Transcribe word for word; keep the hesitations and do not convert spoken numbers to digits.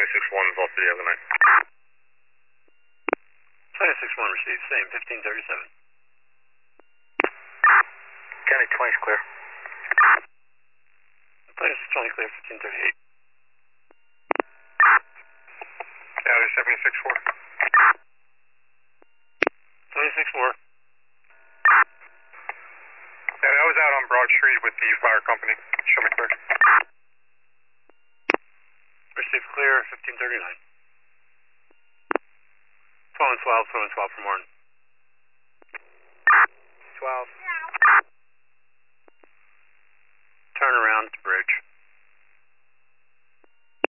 seventy-six one is off the other night. seventy-six one received, same, fifteen thirty-seven. County twenty is clear. twenty-six twenty clear, fifteen thirty-eight. County seventy-six four. twenty-six four. Yeah, I was out on Broad Street with the fire company. Show me clear. Received clear, fifteen thirty-nine. twelve and twelve, twelve and twelve for Martin. twelve.